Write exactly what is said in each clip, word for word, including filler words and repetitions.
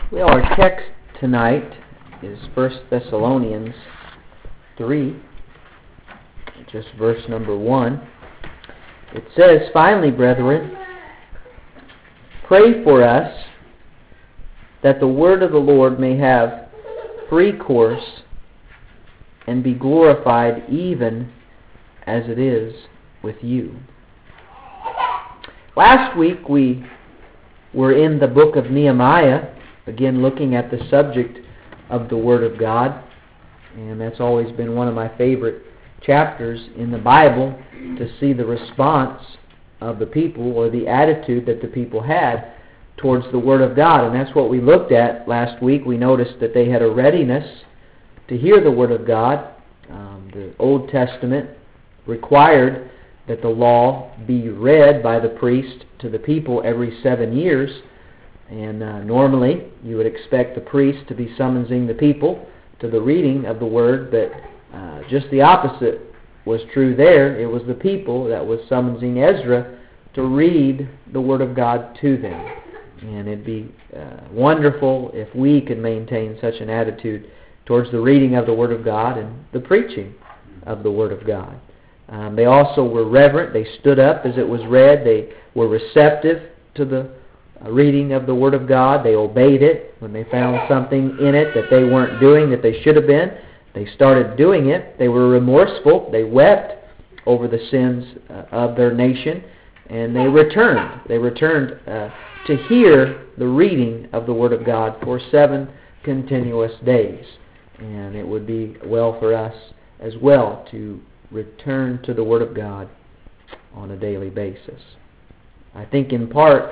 Well, our text tonight is First Thessalonians three, just verse number one. It says, "Finally, brethren, pray for us that the word of the Lord may have free course and be glorified even as it is with you." Last week we were in the book of Nehemiah, again looking at the subject of the Word of God, and that's always been one of my favorite chapters in the Bible, to see the response of the people, or the attitude that the people had towards the Word of God. And that's what we looked at last week. We noticed that they had a readiness to hear the Word of God. Um, the Old Testament required that the law be read by the priest to the people every seven years. And uh, normally you would expect the priest to be summoning the people to the reading of the Word, but uh, just the opposite was true there. It was the people that was summoning Ezra to read the Word of God to them. And it'd be uh, wonderful if we could maintain such an attitude towards the reading of the Word of God and the preaching of the Word of God. Um, they also were reverent. They stood up as it was read. They were receptive to the uh, reading of the Word of God. They obeyed it. When they found something in it that they weren't doing that they should have been, they started doing it. They were remorseful. They wept over the sins uh, of their nation, and they returned. They returned uh, to hear the reading of the Word of God for seven continuous days. And it would be well for us as well to return to the Word of God on a daily basis. I think in part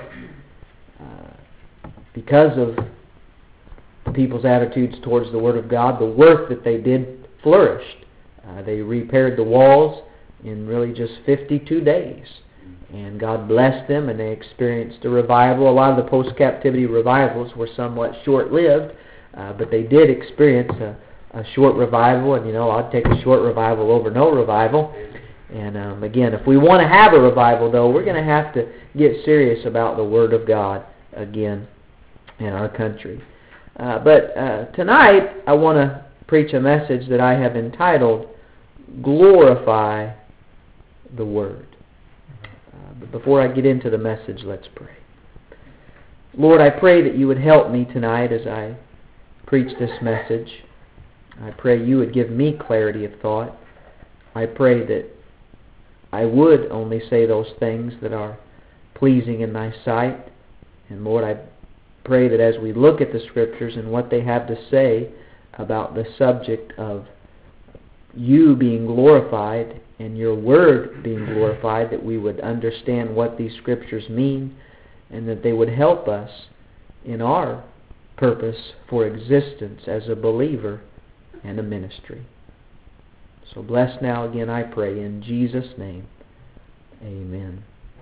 uh, because of the people's attitudes towards the Word of God, the work that they did flourished. Uh, they repaired the walls in really just fifty-two days. And God blessed them, and they experienced a revival. A lot of the post-captivity revivals were somewhat short-lived, uh, but they did experience a a short revival, and you know, I'd take a short revival over no revival. And um, again, if we want to have a revival, though, we're going to have to get serious about the Word of God again in our country. Uh, but uh, tonight, I want to preach a message that I have entitled, "Glorify the Word." Uh, but before I get into the message, let's pray. Lord, I pray that you would help me tonight as I preach this message. I pray you would give me clarity of thought. I pray that I would only say those things that are pleasing in thy sight. And Lord, I pray that as we look at the Scriptures and what they have to say about the subject of you being glorified and your Word being glorified, that we would understand what these Scriptures mean, and that they would help us in our purpose for existence as a believer and a ministry. So bless now again, I pray, in Jesus' name. Amen.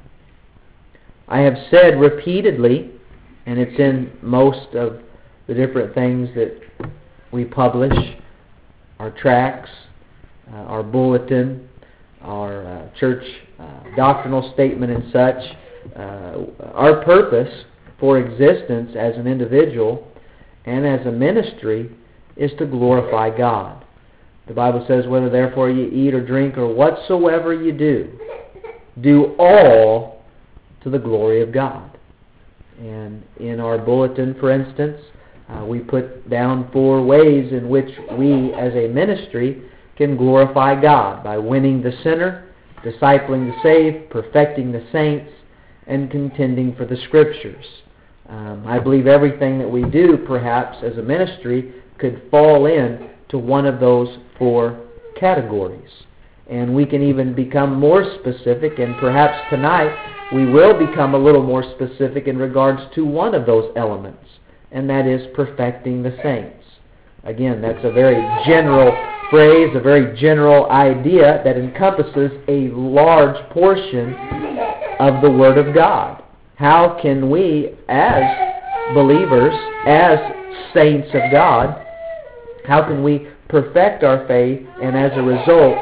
I have said repeatedly, and it's in most of the different things that we publish, our tracts, uh, our bulletin, our uh, church uh, doctrinal statement and such, uh, our purpose for existence as an individual and as a ministry is to glorify God. The Bible says, "Whether therefore you eat or drink or whatsoever you do, do all to the glory of God." And in our bulletin, for instance, uh, we put down four ways in which we as a ministry can glorify God: by winning the sinner, discipling the saved, perfecting the saints, and contending for the Scriptures. Um, I believe everything that we do, perhaps, as a ministry could fall in to one of those four categories. And we can even become more specific, and perhaps tonight we will become a little more specific in regards to one of those elements, and that is perfecting the saints. Again, that's a very general phrase, a very general idea that encompasses a large portion of the Word of God. How can we, as believers, as saints of God, how can we perfect our faith and as a result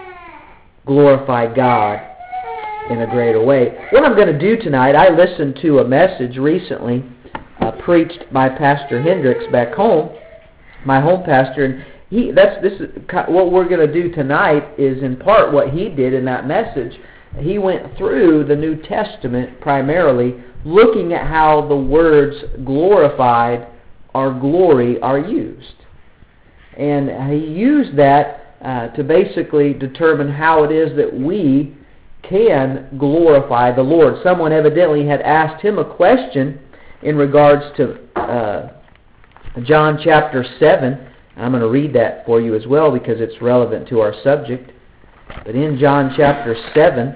glorify God in a greater way? What I'm going to do tonight, I listened to a message recently uh, preached by Pastor Hendricks back home, my home pastor, and he that's this is what we're going to do tonight is in part what he did in that message. He went through the New Testament primarily, looking at how the words glorified or glory are used. And he used that uh, to basically determine how it is that we can glorify the Lord. Someone evidently had asked him a question in regards to uh, John chapter seven. I'm going to read that for you as well because it's relevant to our subject. But in John chapter seven,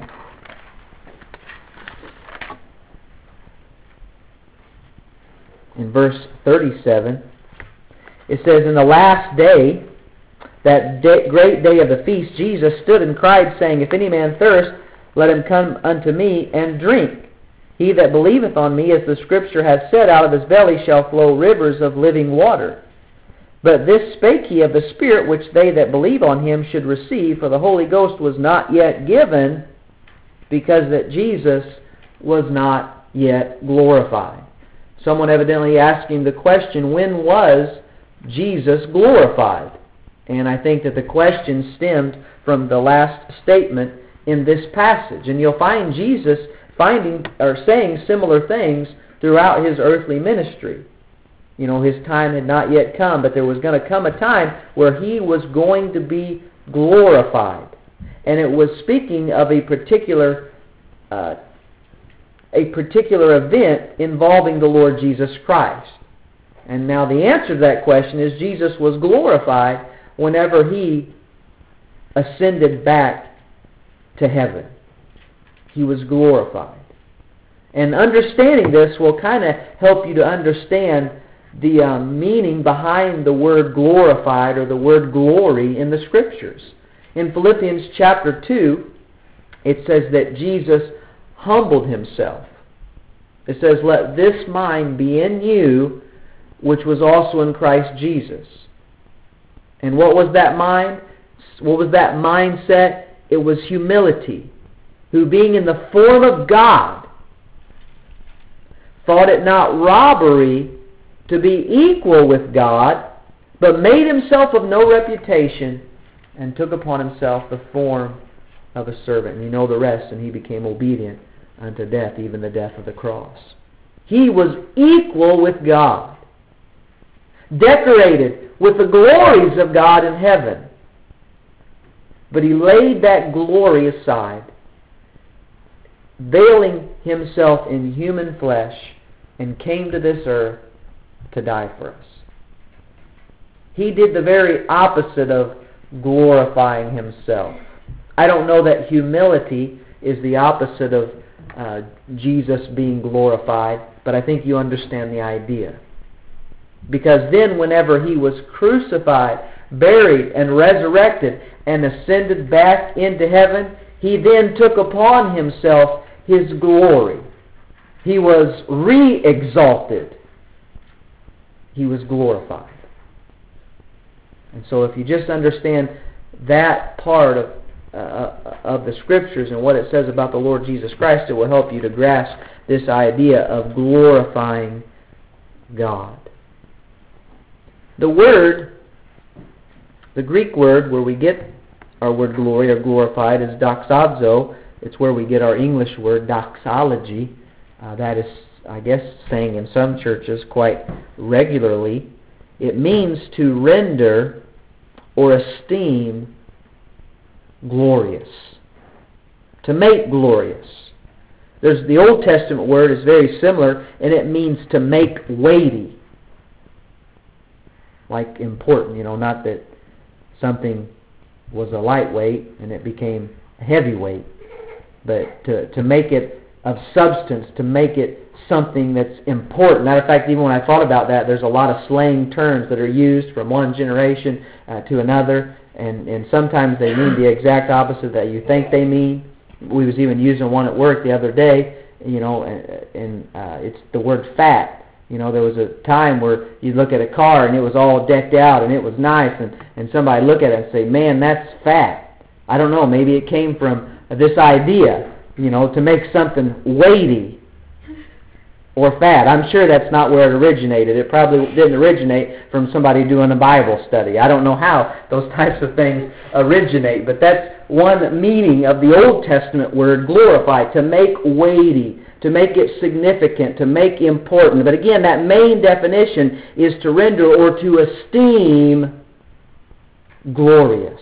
in verse thirty-seven, it says, "In the last day, that day, great day of the feast, Jesus stood and cried, saying, If any man thirst, let him come unto me and drink. He that believeth on me, as the Scripture hath said, out of his belly shall flow rivers of living water. But this spake he of the Spirit, which they that believe on him should receive, for the Holy Ghost was not yet given, because that Jesus was not yet glorified." Someone evidently asking the question, when was Jesus glorified? And I think that the question stemmed from the last statement in this passage. And you'll find Jesus finding or saying similar things throughout his earthly ministry. You know, his time had not yet come, but there was going to come a time where he was going to be glorified. And it was speaking of a particular uh, a particular event involving the Lord Jesus Christ. And now the answer to that question is Jesus was glorified whenever he ascended back to heaven. He was glorified. And understanding this will kind of help you to understand the uh, meaning behind the word glorified or the word glory in the Scriptures. In Philippians chapter two, it says that Jesus humbled himself. It says, "Let this mind be in you, which was also in Christ Jesus." And what was that mind? What was that mindset? It was humility. Who being in the form of God, thought it not robbery to be equal with God, but made himself of no reputation, and took upon himself the form of a servant. And you know the rest, and he became obedient unto death, even the death of the cross. He was equal with God, decorated with the glories of God in heaven. But he laid that glory aside, veiling himself in human flesh, and came to this earth to die for us. He did the very opposite of glorifying himself. I don't know that humility is the opposite of uh, Jesus being glorified, but I think you understand the idea. Because then whenever he was crucified, buried, and resurrected, and ascended back into heaven, he then took upon himself his glory. He was re-exalted. He was glorified. And so if you just understand that part of, uh, of the Scriptures and what it says about the Lord Jesus Christ, it will help you to grasp this idea of glorifying God. The word, the Greek word where we get our word glory or glorified is doxazo. It's where we get our English word doxology. Uh, that is, I guess, saying in some churches quite regularly. It means to render or esteem glorious. To make glorious. There's the Old Testament word is very similar, and it means to make weighty. Like important, you know, not that something was a lightweight and it became a heavyweight, but to, to make it of substance, to make it something that's important. Matter of fact, even when I thought about that, there's a lot of slang terms that are used from one generation uh, to another, and, and sometimes they mean the exact opposite that you think they mean. We was even using one at work the other day, you know, and, and uh, it's the word fat. You know, there was a time where you look at a car and it was all decked out and it was nice, and, and somebody look at it and say, man, that's fat. I don't know, maybe it came from this idea, you know, to make something weighty. or fad. I'm sure that's not where it originated. It probably didn't originate from somebody doing a Bible study. I don't know how those types of things originate, but that's one meaning of the Old Testament word glorify, to make weighty, to make it significant, to make important. But again, that main definition is to render or to esteem glorious.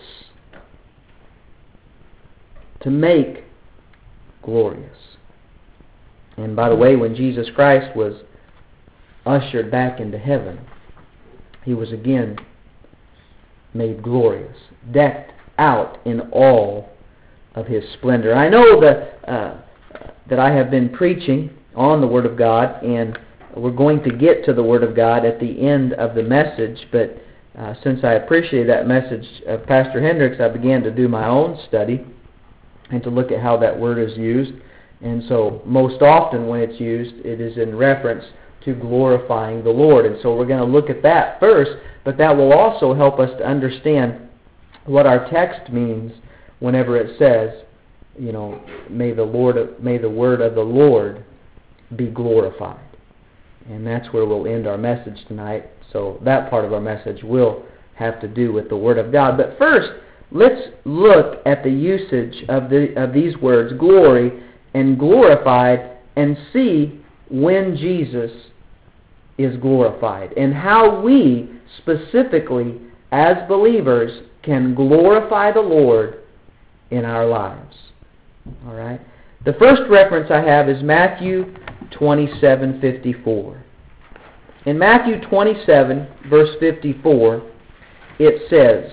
To make glorious. And by the way, when Jesus Christ was ushered back into heaven, He was again made glorious, decked out in all of His splendor. I know that, uh, that I have been preaching on the Word of God, and we're going to get to the Word of God at the end of the message, but uh, since I appreciated that message of Pastor Hendricks, I began to do my own study and to look at how that word is used. And so most often when it's used, it is in reference to glorifying the Lord. And so we're going to look at that first, but that will also help us to understand what our text means whenever it says, you know, may the Lord, may the word of the Lord be glorified. And that's where we'll end our message tonight. So that part of our message will have to do with the Word of God. But first, let's look at the usage of the of these words, glory and glorified, and see when Jesus is glorified and how we specifically as believers can glorify the Lord in our lives. All right. The first reference I have is Matthew twenty-seven fifty-four. In Matthew twenty-seven, verse fifty-four, it says,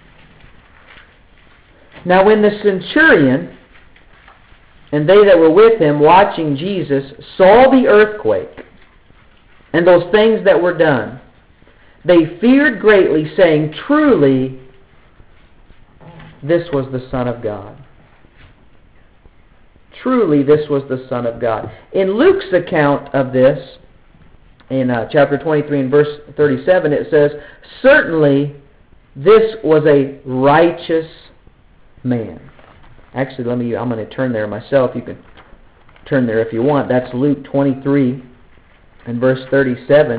"Now when the centurion and they that were with him watching Jesus saw the earthquake and those things that were done, they feared greatly, saying, Truly, this was the Son of God." Truly, this was the Son of God. In Luke's account of this, in uh, chapter twenty-three and verse thirty-seven, it says, "Certainly, this was a righteous man." Actually, let me. I'm going to turn there myself. You can turn there if you want. That's Luke twenty-three and verse thirty-seven.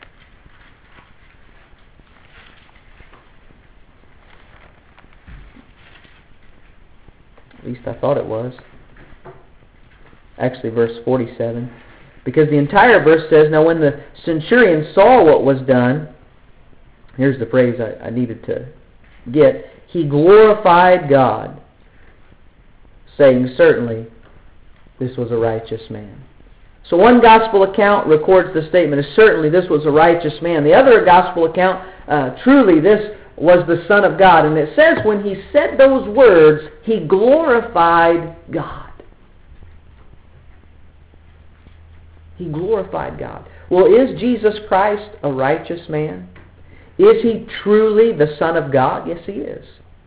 At least I thought it was. Actually, verse forty-seven. Because the entire verse says, "Now when the centurion saw what was done," here's the phrase I, I needed to get, "he glorified God, saying, Certainly, this was a righteous man." So one gospel account records the statement as, "Certainly, this was a righteous man." The other gospel account, uh, "Truly, this was the Son of God." And it says when he said those words, he glorified God. He glorified God. Well, is Jesus Christ a righteous man? Is He truly the Son of God? Yes, He is.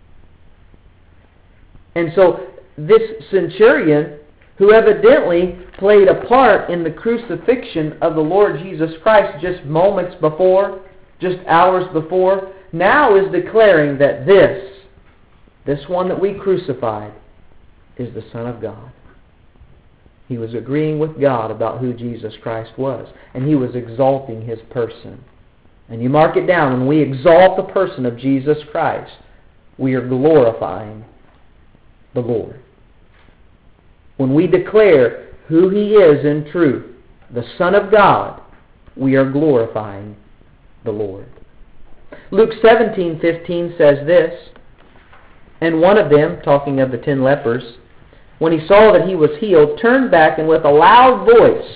And so this centurion, who evidently played a part in the crucifixion of the Lord Jesus Christ just moments before, just hours before, now is declaring that this, this one that we crucified, is the Son of God. He was agreeing with God about who Jesus Christ was, and he was exalting His person. And you mark it down, when we exalt the person of Jesus Christ, we are glorifying the Lord. When we declare who He is in truth, the Son of God, we are glorifying the Lord. Luke seventeen fifteen says this, "And one of them," talking of the ten lepers, "when he saw that he was healed, turned back and with a loud voice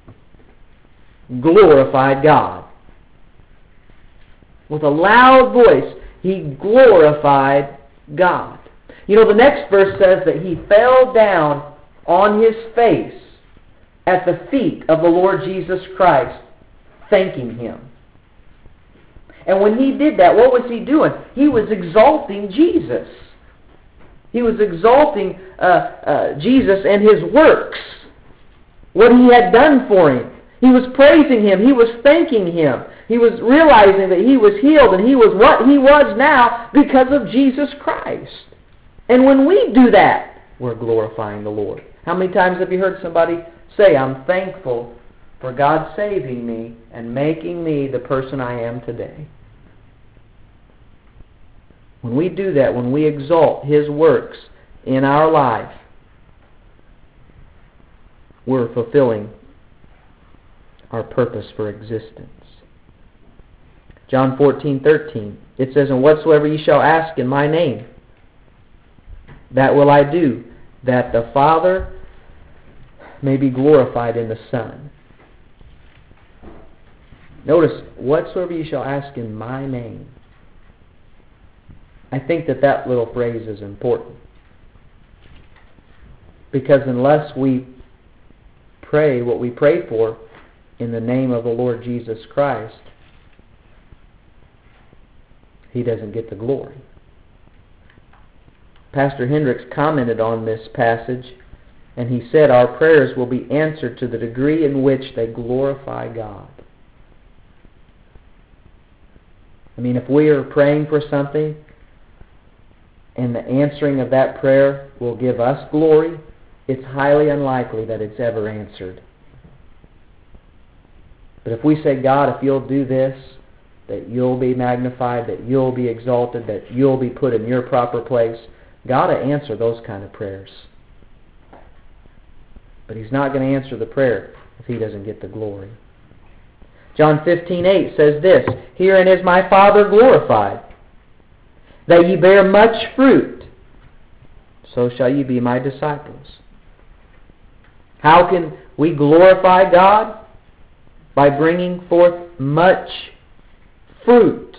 glorified God." With a loud voice, he glorified God. You know, the next verse says that he fell down on his face at the feet of the Lord Jesus Christ, thanking Him. And when he did that, what was he doing? He was exalting Jesus. He was exalting uh, uh, Jesus and His works, what He had done for him. He was praising Him. He was thanking Him. He was realizing that he was healed and he was what he was now because of Jesus Christ. And when we do that, we're glorifying the Lord. How many times have you heard somebody say, "I'm thankful for God saving me and making me the person I am today. When we do that, when we exalt His works in our life, we're fulfilling our purpose for existence. John fourteen thirteen, it says, "And whatsoever ye shall ask in my name, that will I do, that the Father may be glorified in the Son." Notice, whatsoever ye shall ask in my name. I think that that little phrase is important. Because unless we pray what we pray for in the name of the Lord Jesus Christ, He doesn't get the glory. Pastor Hendricks commented on this passage, and he said our prayers will be answered to the degree in which they glorify God. I mean, if we are praying for something and the answering of that prayer will give us glory, it's highly unlikely that it's ever answered. But if we say, God, if you'll do this, that you'll be magnified, that you'll be exalted, that you'll be put in your proper place, God will answer those kind of prayers. But He's not going to answer the prayer if He doesn't get the glory. John fifteen eight says this, "Herein is my Father glorified, that ye bear much fruit, so shall ye be my disciples." How can we glorify God? By bringing forth much fruit.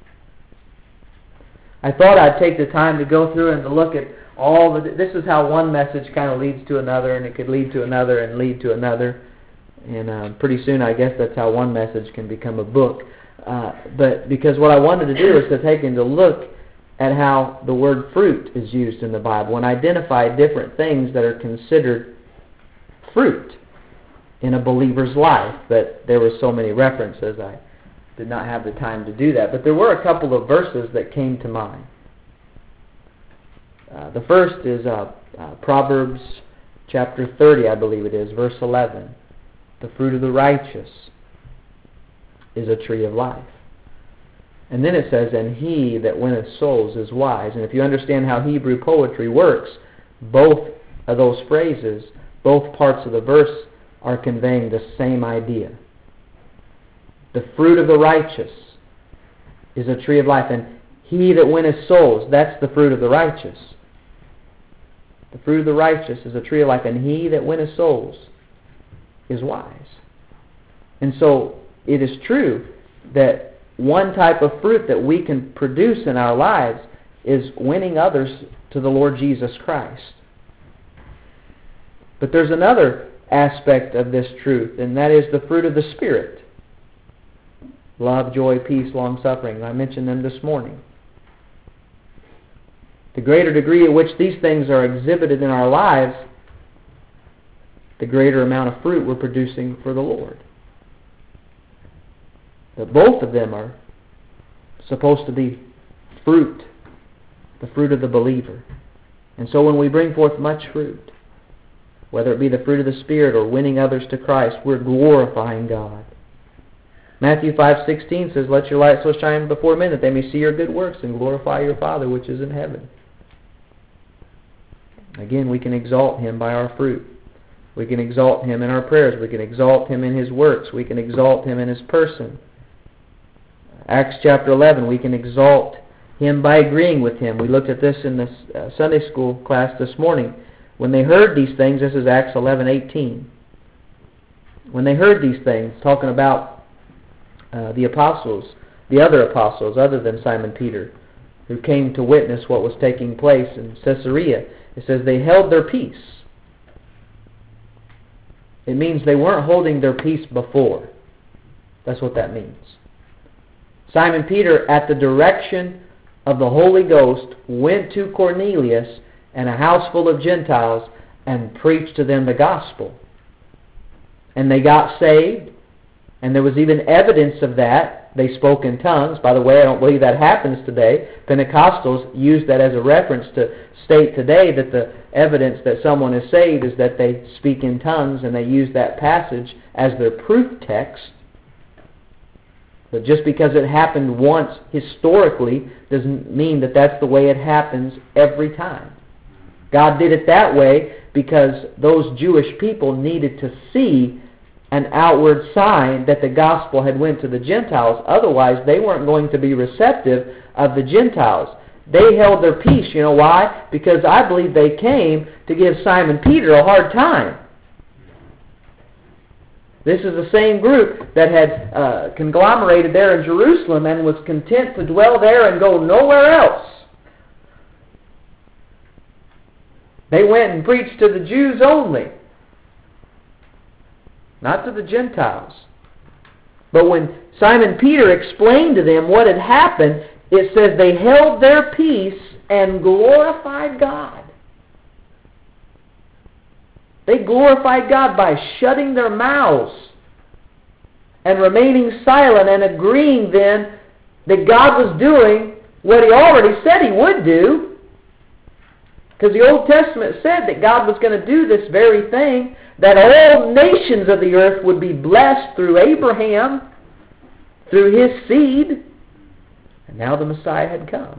I thought I'd take the time to go through and to look at all the... This is how one message kind of leads to another, and it could lead to another and lead to another. And uh, pretty soon, I guess that's how one message can become a book. Uh, but because what I wanted to do is to take and to look at how the word fruit is used in the Bible and identify different things that are considered fruit in a believer's life. But there were so many references, I did not have the time to do that. But there were a couple of verses that came to mind. Uh, the first is uh, uh, Proverbs chapter thirty, I believe it is, verse eleven. "The fruit of the righteous is a tree of life." And then it says, "And he that winneth souls is wise." And if you understand how Hebrew poetry works, both of those phrases, both parts of the verse are conveying the same idea. The fruit of the righteous is a tree of life. And he that winneth souls, that's the fruit of the righteous. The fruit of the righteous is a tree of life. And he that winneth souls is wise. And so it is true that one type of fruit that we can produce in our lives is winning others to the Lord Jesus Christ. But there's another aspect of this truth, and that is the fruit of the Spirit. Love, joy, peace, long-suffering. I mentioned them this morning. The greater degree at which these things are exhibited in our lives, the greater amount of fruit we're producing for the Lord. But both of them are supposed to be fruit, the fruit of the believer. And so when we bring forth much fruit, whether it be the fruit of the Spirit or winning others to Christ, we're glorifying God. Matthew five sixteen says, "Let your light so shine before men that they may see your good works and glorify your Father which is in heaven." Again, we can exalt Him by our fruit. We can exalt Him in our prayers. We can exalt Him in His works. We can exalt Him in His person. Acts chapter eleven, we can exalt Him by agreeing with Him. We looked at this in the uh, Sunday school class this morning. When they heard these things, this is Acts eleven eighteen. When they heard these things, talking about uh, the apostles, the other apostles other than Simon Peter, who came to witness what was taking place in Caesarea, it says they held their peace. It means they weren't holding their peace before. That's what that means. Simon Peter, at the direction of the Holy Ghost, went to Cornelius and a house full of Gentiles and preached to them the gospel. And they got saved, And there was even evidence of that. They spoke in tongues. By the way, I don't believe that happens today. Pentecostals use that as a reference to state today that the evidence that someone is saved is that they speak in tongues, and they use that passage as their proof text. But just because it happened once historically doesn't mean that that's the way it happens every time. God did it that way because those Jewish people needed to see an outward sign that the gospel had went to the Gentiles. Otherwise, they weren't going to be receptive of the Gentiles. They held their peace. You know why? Because I believe they came to give Simon Peter a hard time. This is the same group that had uh, conglomerated there in Jerusalem and was content to dwell there and go nowhere else. They went and preached to the Jews only, not to the Gentiles. But when Simon Peter explained to them what had happened, it says they held their peace and glorified God. They glorified God by shutting their mouths and remaining silent and agreeing then that God was doing what He already said He would do. Because the Old Testament said that God was going to do this very thing, that all nations of the earth would be blessed through Abraham, through his seed. And now the Messiah had come.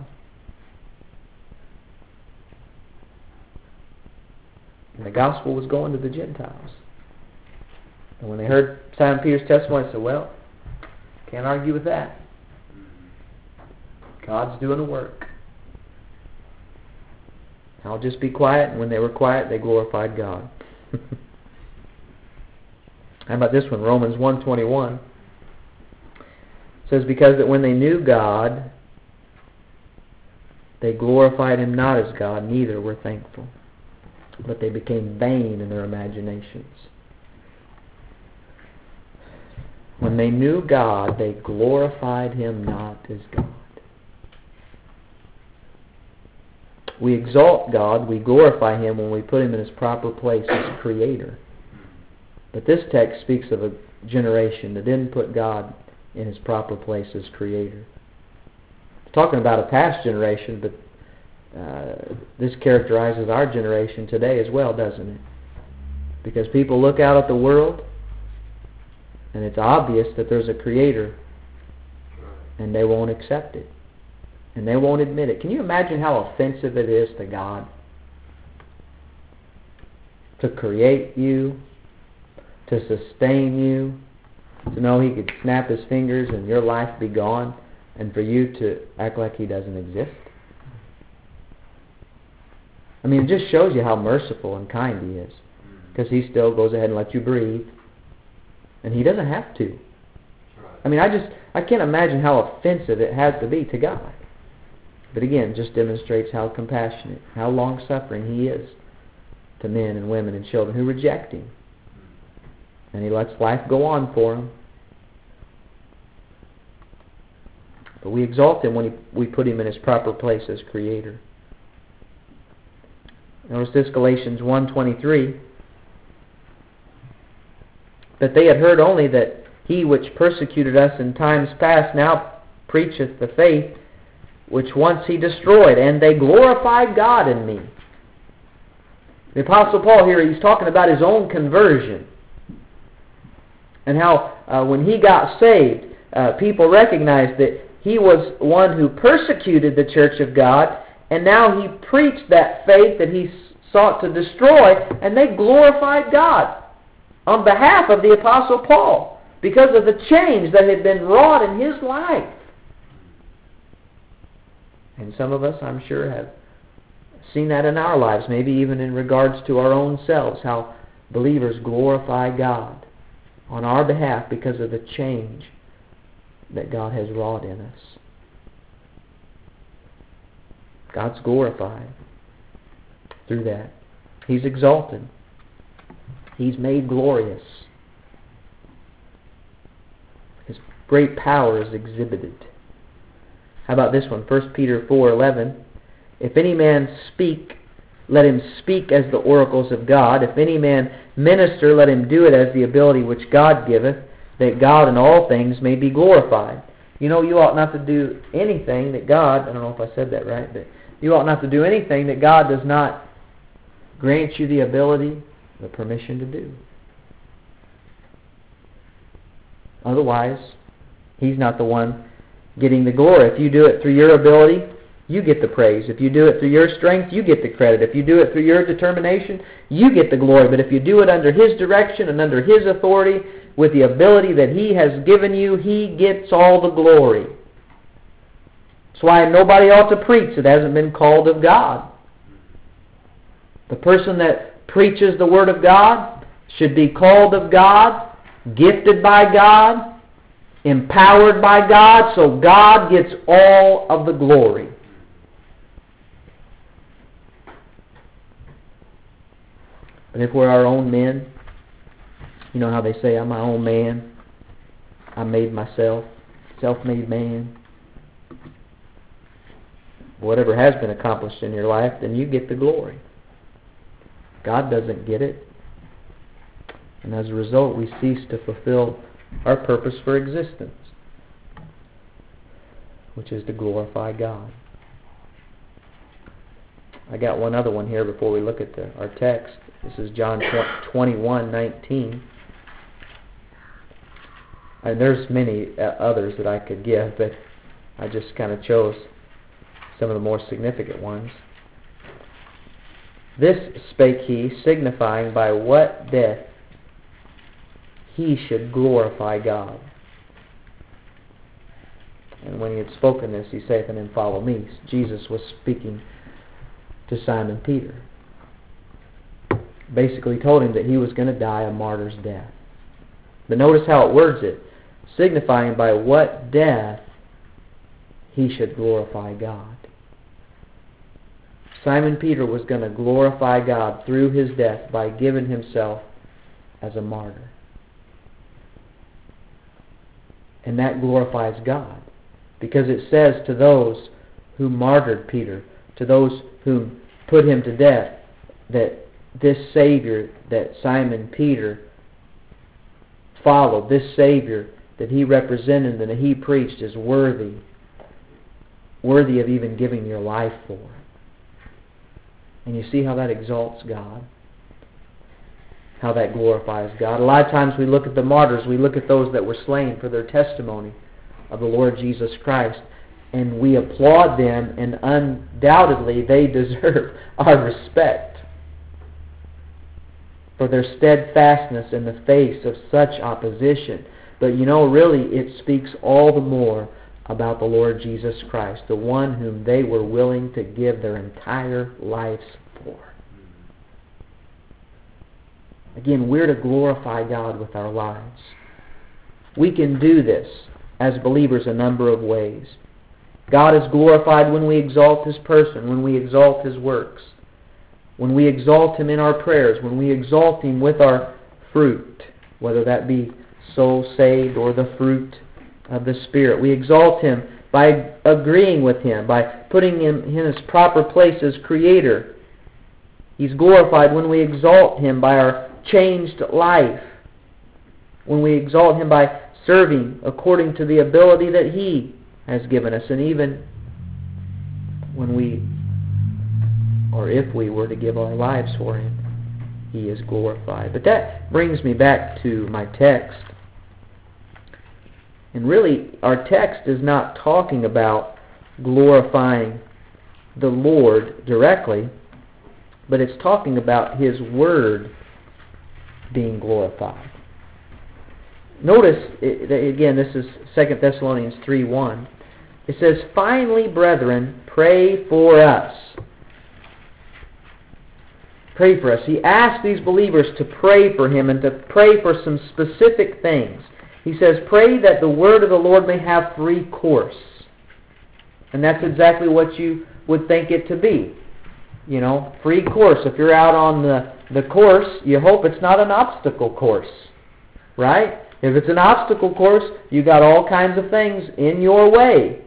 And the gospel was going to the Gentiles. And when they heard Simon Peter's testimony, they said, well, can't argue with that. God's doing the work. I'll just be quiet. And when they were quiet, they glorified God. How about this one? Romans one twenty-one. It says, because that when they knew God, they glorified Him not as God, neither were thankful, but they became vain in their imaginations. When they knew God, they glorified Him not as God. We exalt God, we glorify Him when we put Him in His proper place as Creator. But this text speaks of a generation that didn't put God in His proper place as Creator. It's talking about a past generation, but uh, this characterizes our generation today as well, doesn't it? Because people look out at the world, and it's obvious that there's a Creator, and they won't accept it. And they won't admit it. Can you imagine how offensive it is to God to create you, to sustain you, to know He could snap His fingers and your life be gone, and for you to act like He doesn't exist? I mean, it just shows you how merciful and kind He is, because He still goes ahead and lets you breathe, and He doesn't have to. I mean, I just, I can't imagine how offensive it has to be to God. But again, just demonstrates how compassionate, how long-suffering He is to men and women and children who reject Him. And He lets life go on for them. But we exalt Him when he, we put Him in His proper place as Creator. Notice this, Galatians one twenty-three. That they had heard only that He which persecuted us in times past now preacheth the faith which once He destroyed, and they glorified God in me. The Apostle Paul here, he's talking about his own conversion. And how uh, when he got saved, uh, people recognized that he was one who persecuted the church of God, and now he preached that faith that he sought to destroy, and they glorified God on behalf of the Apostle Paul because of the change that had been wrought in his life. And some of us, I'm sure, have seen that in our lives, maybe even in regards to our own selves, how believers glorify God on our behalf because of the change that God has wrought in us. God's glorified through that. He's exalted. He's made glorious. His great power is exhibited. How about this one? First Peter four eleven. If any man speak, let him speak as the oracles of God. If any man minister, let him do it as the ability which God giveth, that God in all things may be glorified. You know, you ought not to do anything that God, I don't know if I said that right, but you ought not to do anything that God does not grant you the ability, the permission to do. Otherwise, He's not the one getting the glory. If you do it through your ability, you get the praise. If you do it through your strength, you get the credit. If you do it through your determination, you get the glory. But if you do it under His direction and under His authority, with the ability that He has given you, He gets all the glory. That's why nobody ought to preach that hasn't been called of God. The person that preaches the Word of God should be called of God, gifted by God, empowered by God, so God gets all of the glory. But if we're our own men, you know how they say, I'm my own man, I made myself, self-made man. Whatever has been accomplished in your life, then you get the glory. God doesn't get it. And as a result, we cease to fulfill our purpose for existence, which is to glorify God. I got one other one here before we look at the, our text. This is John twenty-one nineteen. And there's many others that I could give, but I just kind of chose some of the more significant ones. This spake he, signifying by what death he should glorify God. And when he had spoken this, he saith unto him, Follow me. Jesus was speaking to Simon Peter. Basically told him that he was going to die a martyr's death. But notice how it words it. Signifying by what death he should glorify God. Simon Peter was going to glorify God through his death by giving himself as a martyr. And that glorifies God. Because it says to those who martyred Peter, to those who put him to death, that this Savior that Simon Peter followed, this Savior that he represented and that he preached is worthy, worthy of even giving your life for. And you see how that exalts God, how that glorifies God. A lot of times we look at the martyrs, we look at those that were slain for their testimony of the Lord Jesus Christ, and we applaud them, and undoubtedly they deserve our respect for their steadfastness in the face of such opposition. But you know, really, it speaks all the more about the Lord Jesus Christ, the one whom they were willing to give their entire lives for. Again, we're to glorify God with our lives. We can do this as believers a number of ways. God is glorified when we exalt His person, when we exalt His works, when we exalt Him in our prayers, when we exalt Him with our fruit, whether that be soul saved or the fruit of the Spirit. We exalt Him by agreeing with Him, by putting Him in His proper place as Creator. He's glorified when we exalt Him by our changed life, when we exalt Him by serving according to the ability that He has given us, and even when we, or if we were to give our lives for Him, He is glorified. But that brings me back to my text. And really, our text is not talking about glorifying the Lord directly, but it's talking about His Word being glorified. Notice, again, this is Second Thessalonians three one. It says, Finally, brethren, pray for us. Pray for us. He asked these believers to pray for him and to pray for some specific things. He says, pray that the word of the Lord may have free course. And that's exactly what you would think it to be. You know, free course. If you're out on the, the course, you hope it's not an obstacle course. Right? If it's an obstacle course, you got all kinds of things in your way.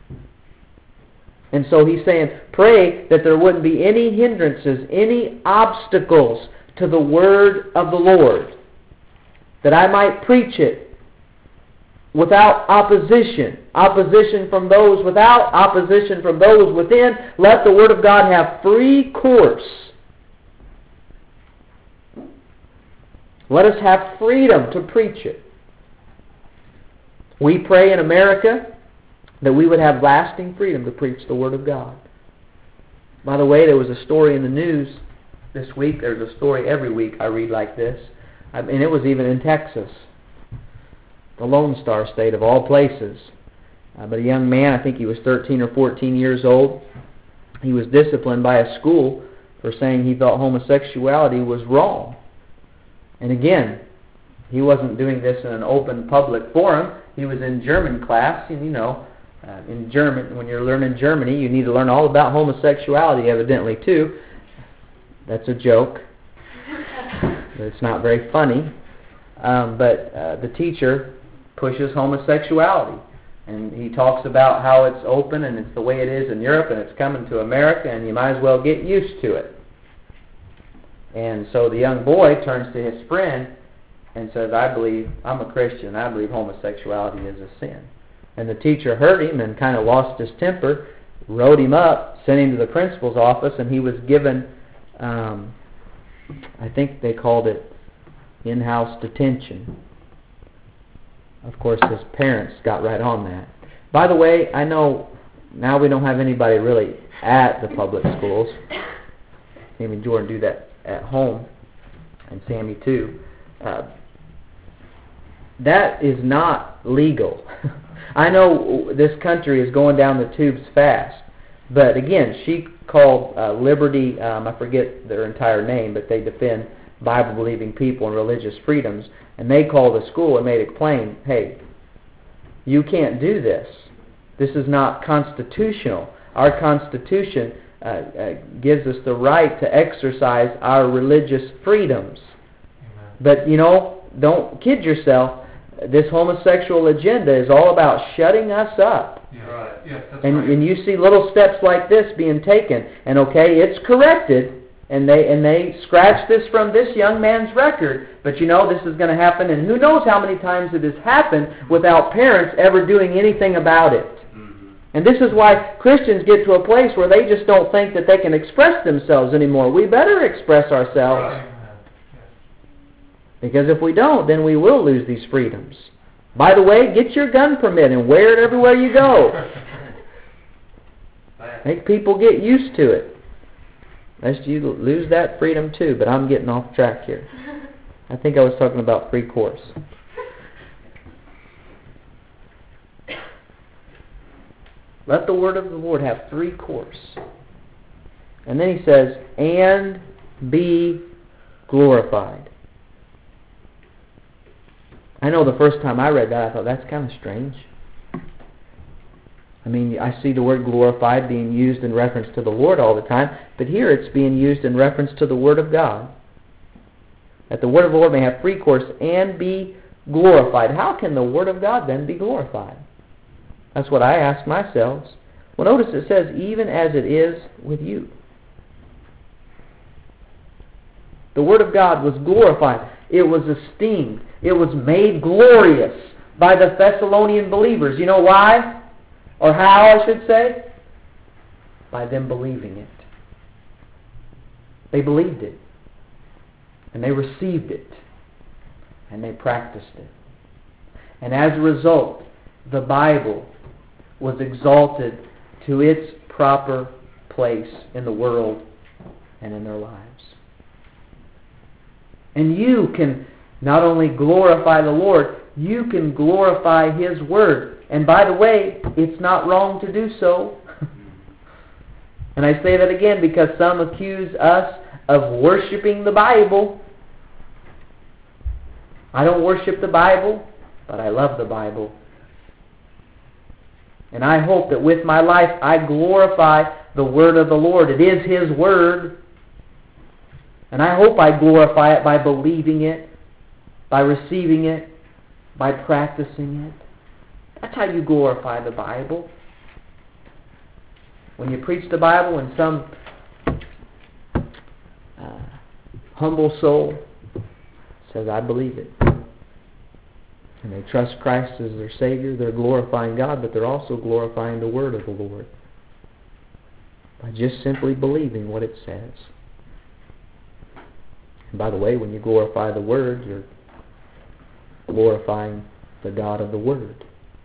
And so he's saying, pray that there wouldn't be any hindrances, any obstacles to the word of the Lord, that I might preach it without opposition. Opposition from those without, opposition from those within. Let the Word of God have free course. Let us have freedom to preach it. We pray in America that we would have lasting freedom to preach the Word of God. By the way, there was a story in the news this week. There's a story every week I read like this. I mean, it was even in Texas, the Lone Star State of all places. Uh, but a young man, I think he was thirteen or fourteen years old, he was disciplined by a school for saying he thought homosexuality was wrong. And again, he wasn't doing this in an open public forum. He was in German class, and you know, uh, in German, when you're learning Germany, you need to learn all about homosexuality, evidently, too. That's a joke. It's not very funny. Um, but uh, the teacher pushes homosexuality. And he talks about how it's open and it's the way it is in Europe and it's coming to America and you might as well get used to it. And so the young boy turns to his friend and says, I believe, I'm a Christian, I believe homosexuality is a sin. And the teacher heard him and kind of lost his temper, wrote him up, sent him to the principal's office, and he was given, um, I think they called it in-house detention. Of course, his parents got right on that. By the way, I know now we don't have anybody really at the public schools. Sammy and Jordan do that at home, and Sammy too. Uh, that is not legal. I know this country is going down the tubes fast, but again, she called uh, Liberty, um, I forget their entire name, but they defend Bible-believing people and religious freedoms, and they called the school and made it plain, hey, you can't do this. This is not constitutional. Our Constitution uh, uh, gives us the right to exercise our religious freedoms. Amen. But, you know, don't kid yourself. This homosexual agenda is all about shutting us up. Yeah, right. Yes, that's and, right. and you see little steps like this being taken. And, okay, it's corrected. And they and they scratch this from this young man's record. But you know, this is going to happen, and who knows how many times it has happened without parents ever doing anything about it. Mm-hmm. And this is why Christians get to a place where they just don't think that they can express themselves anymore. We better express ourselves. Right. Because if we don't, then we will lose these freedoms. By the way, get your gun permit and wear it everywhere you go. Make people get used to it. Lest you lose that freedom too, but I'm getting off track here. I think I was talking about free course. Let the word of the Lord have free course. And then he says, and be glorified. I know the first time I read that, I thought, that's kind of strange. I mean, I see the word glorified being used in reference to the Lord all the time, but here it's being used in reference to the Word of God. That the Word of the Lord may have free course and be glorified. How can the Word of God then be glorified? That's what I ask myself. Well, notice it says, even as it is with you. The Word of God was glorified. It was esteemed. It was made glorious by the Thessalonian believers. You know why? Or how, I should say? By them believing it. They believed it. And they received it. And they practiced it. And as a result, the Bible was exalted to its proper place in the world and in their lives. And you can not only glorify the Lord, you can glorify His Word. And by the way, it's not wrong to do so. And I say that again because some accuse us of worshiping the Bible. I don't worship the Bible, but I love the Bible. And I hope that with my life I glorify the Word of the Lord. It is His Word. And I hope I glorify it by believing it, by receiving it, by practicing it. That's how you glorify the Bible. When you preach the Bible and some uh, humble soul says, I believe it. and they trust Christ as their Savior, they're glorifying God, but they're also glorifying the Word of the Lord by just simply believing what it says. And by the way, when you glorify the Word, you're glorifying the God of the Word.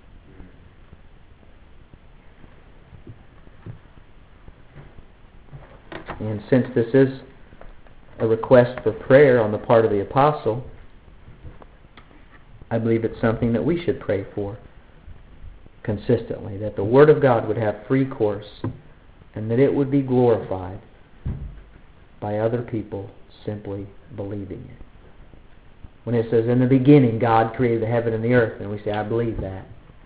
And since this is a request for prayer on the part of the apostle, I believe it's something that we should pray for consistently, that the Word of God would have free course and that it would be glorified by other people simply believing it. When it says, in the beginning God created the heaven and the earth, and we say, I believe that,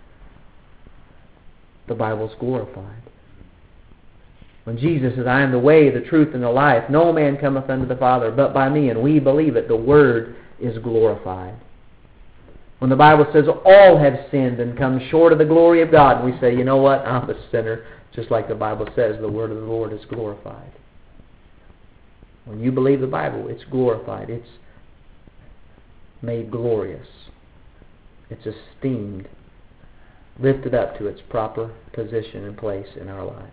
the Bible's glorified. When Jesus says, I am the way, the truth, and the life, no man cometh unto the Father but by me, and we believe it, the Word is glorified. When the Bible says all have sinned and come short of the glory of God, and we say, you know what, I'm a sinner, just like the Bible says, the Word of the Lord is glorified. When you believe the Bible, it's glorified. It's made glorious. It's esteemed, lifted up to its proper position and place in our lives.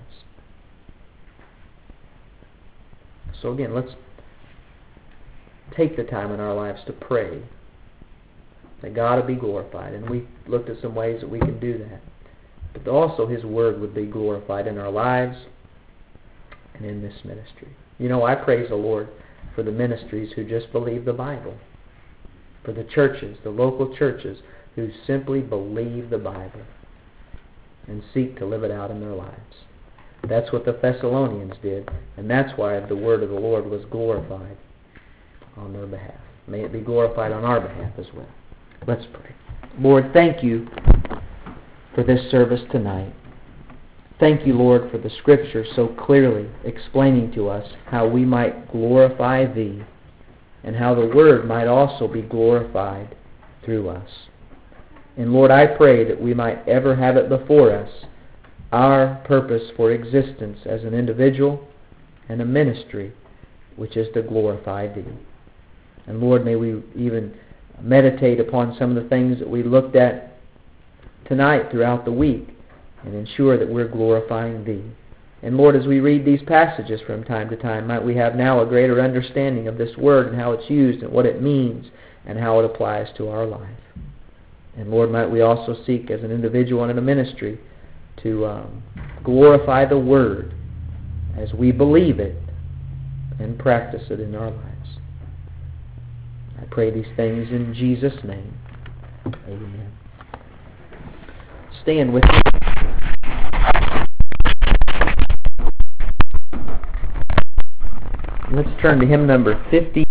So again, let's take the time in our lives to pray that God will be glorified. And we looked at some ways that we can do that. But also His Word would be glorified in our lives and in this ministry. You know, I praise the Lord for the ministries who just believe the Bible. For the churches, the local churches, who simply believe the Bible and seek to live it out in their lives. That's what the Thessalonians did, and that's why the Word of the Lord was glorified on their behalf. May it be glorified on our behalf as well. Let's pray. Lord, thank you for this service tonight. Thank you, Lord, for the Scripture so clearly explaining to us how we might glorify Thee and how the Word might also be glorified through us. And Lord, I pray that we might ever have it before us, our purpose for existence as an individual and a ministry, which is to glorify Thee. And Lord, may we even meditate upon some of the things that we looked at tonight throughout the week and ensure that we're glorifying Thee. And Lord, as we read these passages from time to time, might we have now a greater understanding of this Word and how it's used and what it means and how it applies to our life. And Lord, might we also seek as an individual and in a ministry to um, glorify the Word as we believe it and practice it in our lives. I pray these things in Jesus' name. Amen. Stand with me. Let's turn to hymn number fifty.